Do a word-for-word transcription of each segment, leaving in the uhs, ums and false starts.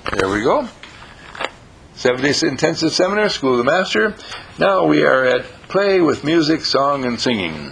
There we go. Seven days intensive seminar, School of the Master. Now we are at play with music, song, and singing.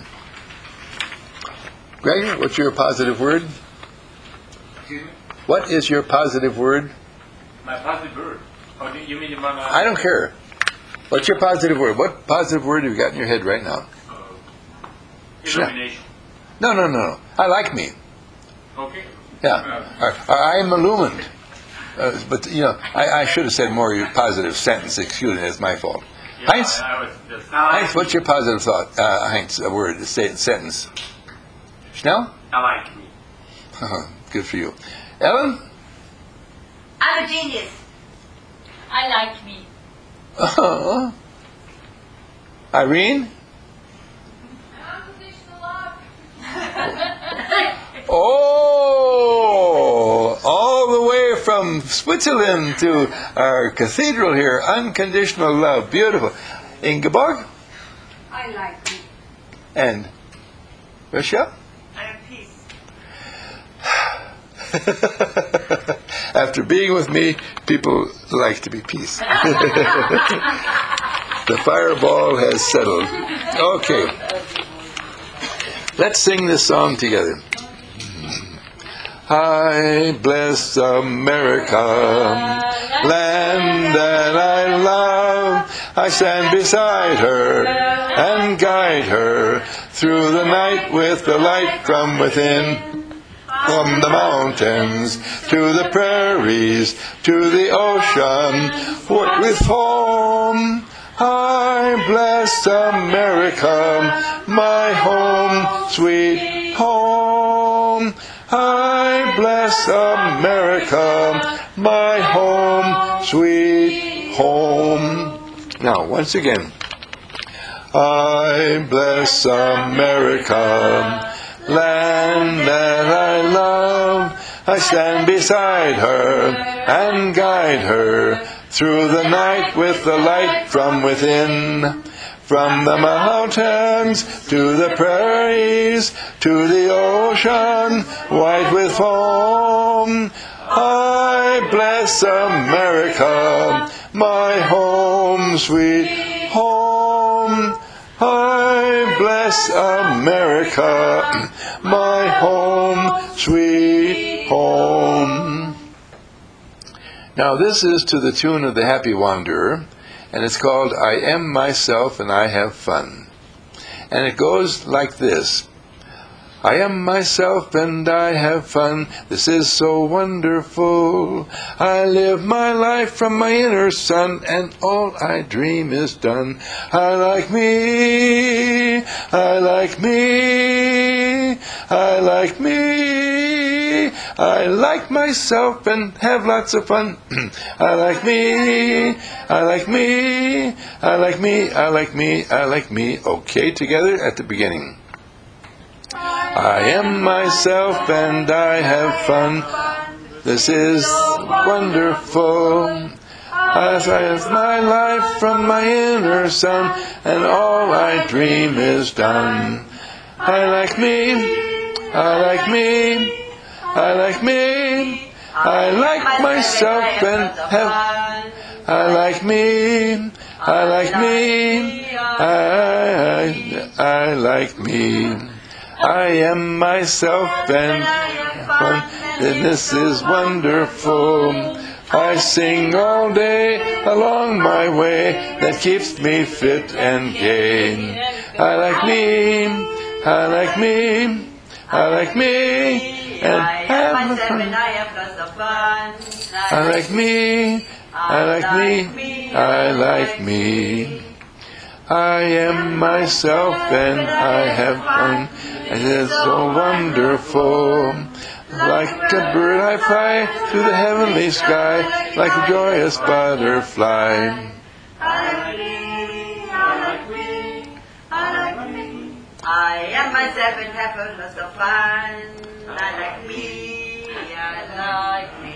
Greg, what's your positive word? Excuse me? What is your positive word? My positive word? Oh, do you mean the one? Uh, I don't care. What's your positive word? What positive word have you got in your head right now? Uh, illumination. No, no, no, no. I like me. Okay. Yeah. I, I am illumined. Uh, but, you know, I, I should have said more positive sentence. Excuse me, it's my fault. Yeah, Heinz? I was just, I Heinz, what's your positive thought? Uh, Heinz, a word, a sentence. Schnell? I like me. Good for you. Ellen? I'm a genius. I like me. Uh-huh. Irene? Unconditional love. Oh, all the way from Switzerland to our cathedral here. Unconditional love. Beautiful. Ingeborg? I like me. And Russia? I am peace. After being with me, people like to be peace. The fireball has settled. Okay. Let's sing this song together. I bless America, land that I love. I stand beside her and guide her through the night with the light from within. From the mountains to the prairies to the ocean, what with home. I bless America, my home, sweet home. I bless America, my home, sweet home. Now, once again. I bless America, land that I love. I stand beside her and guide her through the night with the light from within. From the mountains to the prairies to the ocean white with foam. I bless America, my home, sweet home. I bless America, my home, sweet home. Now this is to the tune of the Happy Wanderer, and it's called I Am Myself and I Have Fun. And it goes like this. I am myself and I have fun. This is so wonderful. I live my life from my inner sun, and all I dream is done. I like me. I like me. I like me. I like myself and have lots of fun. I like me. I like me. I like me. I like me. I like me. Okay, together at the beginning. I am myself and I have fun. This is wonderful. I live my life from my inner sun, and all I dream is done. I like me. I like me. I like me. I like myself and have. I like me. I like me. I, I, I like me. I am myself and fun, and this is wonderful. I sing all day along my way, that keeps me fit and gay. I like me, I like me, I like me, and have fun. I like me, I like me, I like me. I am myself and I have fun, and it's so wonderful. Like a bird I fly through the heavenly sky, like a joyous butterfly. I like me, I like me, I like me. I am myself and have a lot of fun. I like me, I like me,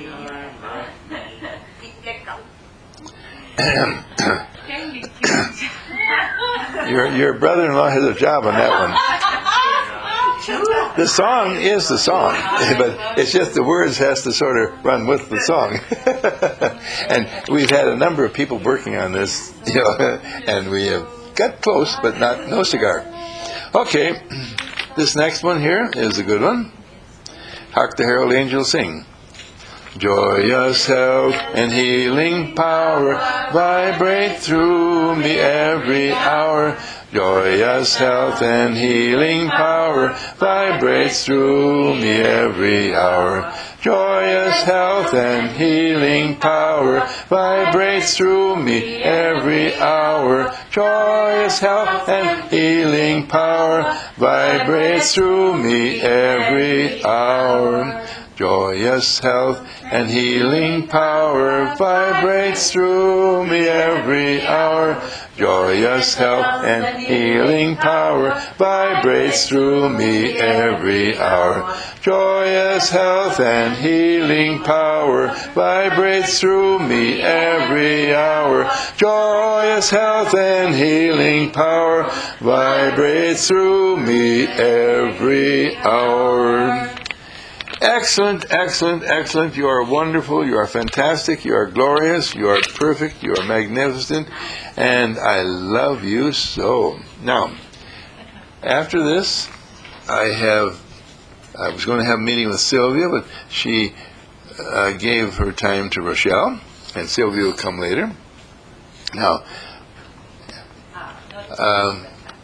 I like me. Your your brother-in-law has a job on that one. the song is the song, but it's just the words has to sort of run with the song. And we've had a number of people working on this, you know, and we have got close, but not no cigar. Okay, this next one here is a good one. Hark the herald angels sing. Joyous health and healing power vibrate through me every hour. Joyous health and healing power vibrates through me every hour. Joyous health and healing power vibrates through me every hour. Joyous health and healing power vibrates through me every hour. Joyous health and healing power vibrates through me every hour. Joyous health and healing power vibrates through me every hour. Joyous health and healing power vibrates through me every hour. Joyous health and healing power vibrates through me every hour. Excellent, excellent, excellent. You are wonderful. You are fantastic. You are glorious. You are perfect. You are magnificent. And I love you so. Now, after this, I have, I was going to have a meeting with Sylvia, but she uh, gave her time to Rochelle, and Sylvia will come later. Now, um,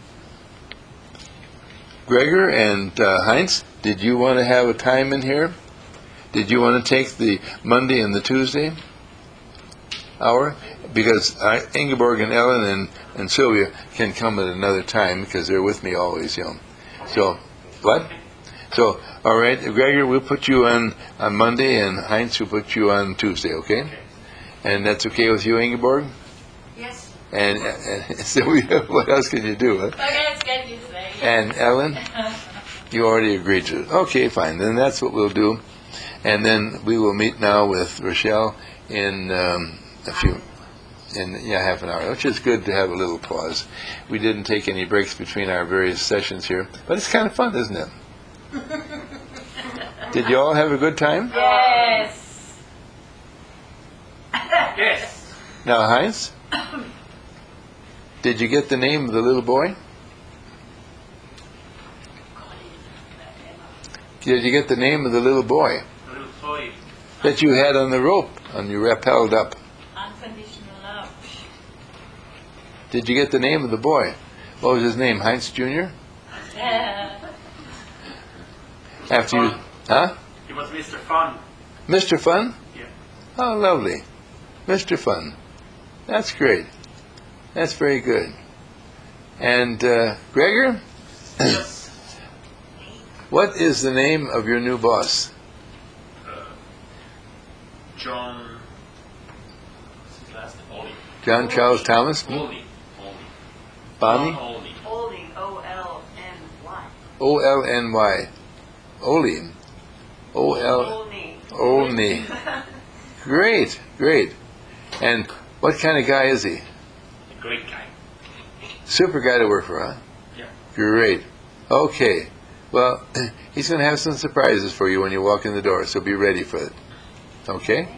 Gregor and uh, Heinz, did you want to have a time in here? Did you want to take the Monday and the Tuesday hour? Because I, Ingeborg and Ellen and, and Sylvia can come at another time because they're with me always, you know. So, what? So, all right, Gregor, we'll put you on, on Monday, and Heinz will put you on Tuesday, okay? And that's okay with you, Ingeborg? Yes. And, and Sylvia, what else can you do? Huh? Okay, let's get this way. And Ellen? You already agreed to it. Okay, fine. Then that's what we'll do. And then we will meet now with Rochelle in um, a few, in yeah, half an hour, which is good to have a little pause. We didn't take any breaks between our various sessions here, but it's kind of fun, isn't it? Did you all have a good time? Yes. Yes. Now, Heinz, did you get the name of the little boy? Did you get the name of the little boy Little toy. that you had on the rope and you rappelled up? Unconditional love. Did you get the name of the boy? What was his name? Heinz Junior? Yeah. After you, huh? He was Mister Fun. Mister Fun? Yeah. Oh, lovely. Mister Fun. That's great. That's very good. And uh, Gregor, Yes. what is the name of your new boss? Uh, John. What's his last name? Ollie. John Charles Thomas? Ollie. Ollie. Bonnie? John Ollie. Holy, O L N Y. O L N Y. Oli. O L. Olney. Olney. Great, great. And what kind of guy is he? A great guy. Super guy to work for, huh? Yeah. Great. Okay. Well, he's going to have some surprises for you when you walk in the door, so be ready for it. Okay?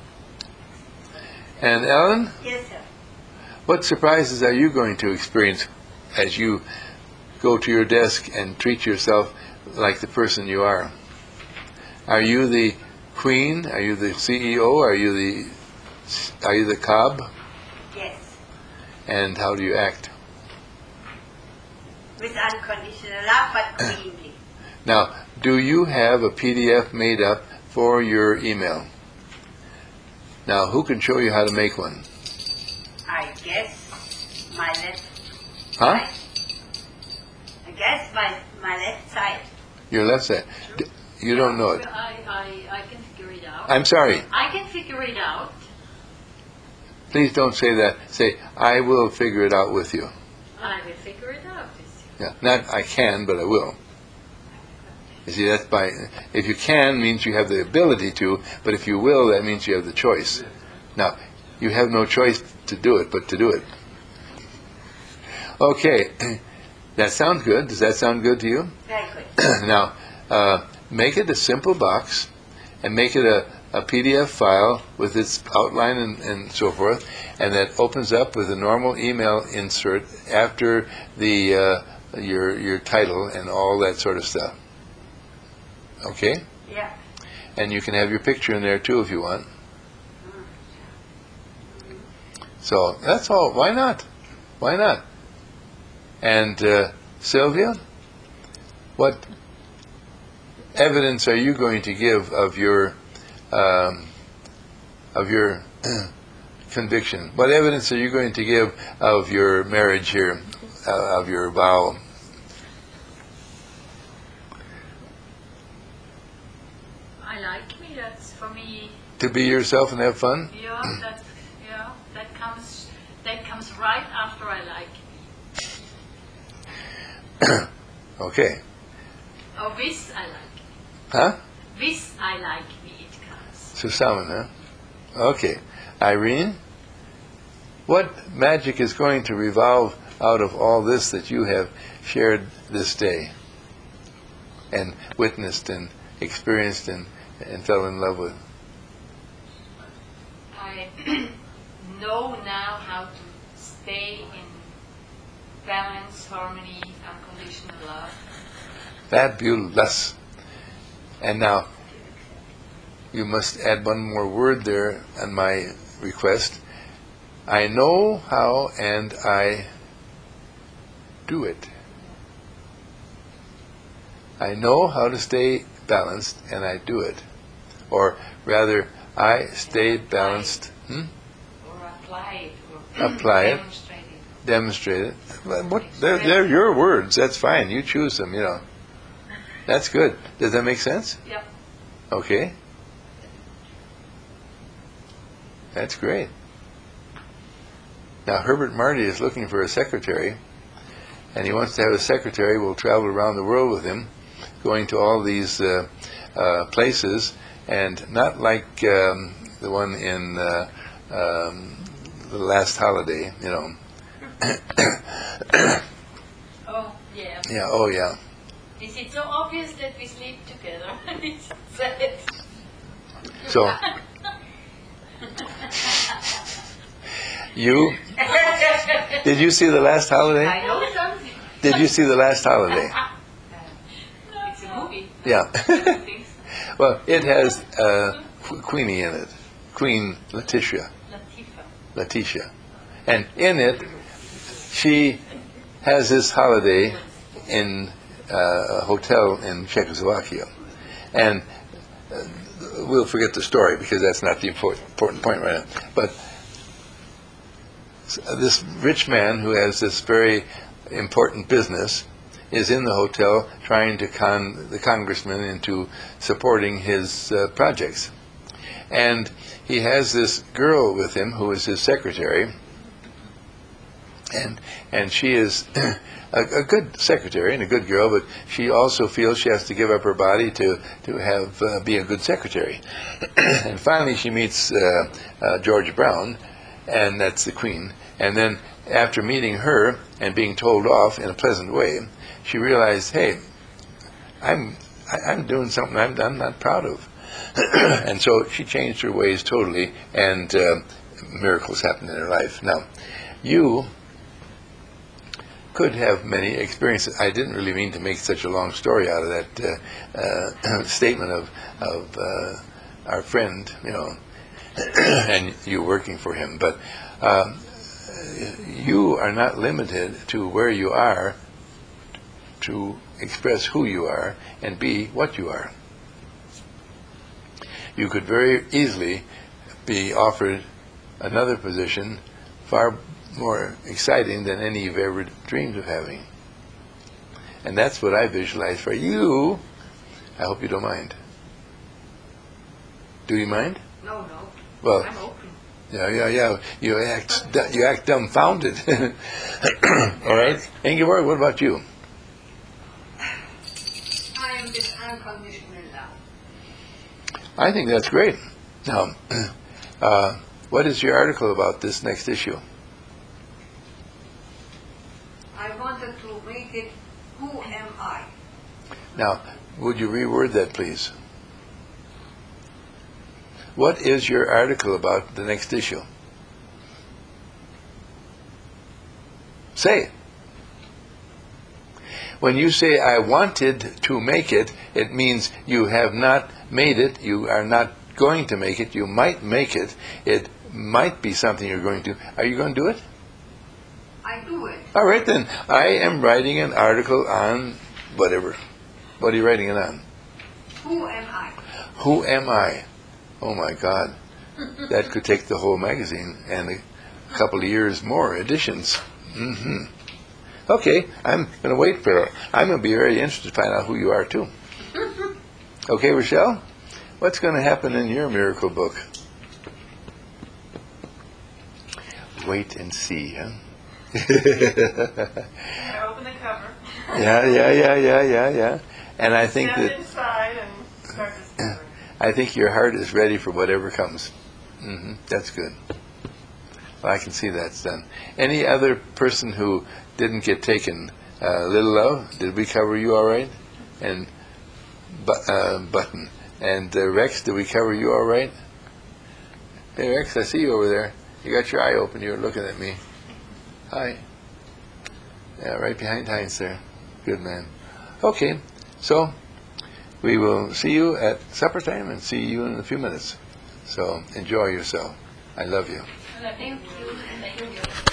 And Ellen, Yes, sir. what surprises are you going to experience as you go to your desk and treat yourself like the person you are? Are you the queen? Are you the C E O? Are you the are you the cob? Yes. And how do you act? With unconditional love, but cleanly. Now, do you have a P D F made up for your email? Now, who can show you how to make one? I guess my left Huh? side. I guess my, my left side. Your left side. D- You don't know it. I, I, I can figure it out. I'm sorry. I can figure it out. Please don't say that. Say, I will figure it out with you. I will figure it out with you. Yeah. Not I can, but I will. You see, that's by, if you can means you have the ability to, but if you will, that means you have the choice. Now, you have no choice to do it, but to do it. Okay. That sounds good. Does that sound good to you? Very good. Now, uh, make it a simple box and make it a, a P D F file with its outline and, and so forth, and that opens up with a normal email insert after the uh, your your title and all that sort of stuff. Okay? Yeah. And you can have your picture in there too if you want. So that's all. Why not? Why not? And uh, Sylvia, what evidence are you going to give of your um, of your conviction? What evidence are you going to give of your marriage here, uh, of your vow? I like me. That's for me. To be yourself and have fun? Yeah, that yeah, that comes that comes right after I like me. Okay. Oh, this I like. Huh? This I like me. It comes. Susaman, huh? Okay. Irene, what magic is going to revolve out of all this that you have shared this day and witnessed and experienced and, and fell in love with? I know now how to stay in balance, harmony, unconditional love. Fabulous. And now, you must add one more word there on my request. I know how and I do it. I know how to stay balanced and I do it. Or rather, I stay balanced. Hmm? Or apply it. Or Apply it. demonstrate it. Demonstrate it. Well, what, they're, they're your words. That's fine. You choose them, you know. That's good. Does that make sense? Yep. Okay. That's great. Now, Herbert Marty is looking for a secretary, and he wants to have a secretary who will travel around the world with him, going to all these uh, uh, places, and not like um, the one in uh, um, The Last Holiday, you know. Oh, yeah. Yeah, oh yeah. Is it so obvious that we sleep together? It's sad. So, you, did you see The Last Holiday? I know something. Did you see The Last Holiday? It's a movie. Yeah. I don't think so. Well, it has uh, Qu- Queenie in it, Queen Letitia, Latifa. Letitia, and in it, she has this holiday in uh, a hotel in Czechoslovakia, and uh, we'll forget the story because that's not the important, important point right now. But this rich man who has this very important business is in the hotel trying to con the congressman into supporting his uh, projects. And he has this girl with him who is his secretary, and and she is a, a good secretary and a good girl, but she also feels she has to give up her body to, to have uh, be a good secretary. And finally she meets uh, uh, George Brown, and that's the queen. And then after meeting her and being told off in a pleasant way, she realized, hey, I'm I, I'm doing something I'm, I'm not proud of. And so she changed her ways totally, and uh, miracles happened in her life. Now, you could have many experiences. I didn't really mean to make such a long story out of that uh, uh, statement of, of uh, our friend, you know, and you working for him. But um, you are not limited to where you are to express who you are and be what you are. You could very easily be offered another position far more exciting than any you've ever dreamed of having. And that's what I visualize for you. I hope you don't mind. Do you mind? No, no. Well, I'm open. yeah, yeah, yeah. You act, you act dumbfounded. All right, Ingeborg, what about you? I am this unconditional love. I think that's great. Now, uh, what is your article about this next issue? I wanted to make it, who am I? Now, Would you reword that, please? What is your article about the next issue? Say it. When you say, I wanted to make it, it means you have not made it, you are not going to make it, you might make it, it might be something you're going to. Are you going to do it? I do it. All right, then. I am writing an article on whatever. What are you writing it on? Who am I? Who am I? Oh, my God. That could take the whole magazine and a couple of years more editions. Mm-hmm. Okay, I'm going to wait for it. I'm going to be very interested to find out who you are, too. Okay, Rochelle? What's going to happen in your miracle book? Wait and see, huh? I open the cover. Yeah, yeah, yeah, yeah, yeah, yeah. And I think Step that inside and start discovering. I think your heart is ready for whatever comes. Mm-hmm. That's good. Well, I can see that's done. Any other person who didn't get taken? Uh, Little Love, did we cover you all right? And bu- uh, Button. And uh, Rex, did we cover you all right? Hey, Rex, I see you over there. You got your eye open. You're looking at me. Hi. Yeah, right behind Heinz there. Good man. Okay, so we will see you at supper time and see you in a few minutes. So enjoy yourself. I love you. Thank you. Thank you.